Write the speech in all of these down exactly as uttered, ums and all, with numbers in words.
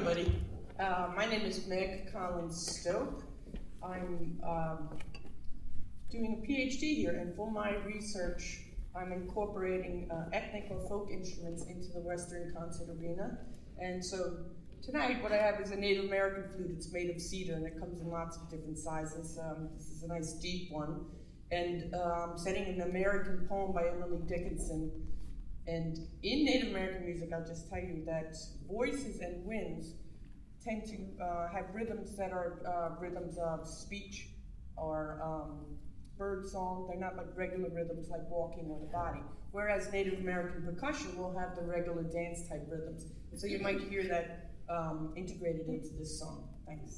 everybody. Uh, my name is Meg Collins-Stoke. I'm um, doing a PhD here, and for my research, I'm incorporating uh, ethnic or folk instruments into the Western concert arena. And so tonight, what I have is a Native American flute. It's made of cedar, and it comes in lots of different sizes. Um, this is a nice deep one. And uh, I'm setting an American poem by Emily Dickinson. And in Native American music, I'll just tell you that voices and winds tend to uh, have rhythms that are uh, rhythms of speech or um, bird song. They're not like regular rhythms like walking or the body. Whereas Native American percussion will have the regular dance type rhythms. And so you might hear that um, integrated into this song. Thanks.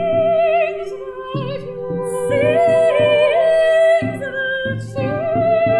Sings, sings, sings.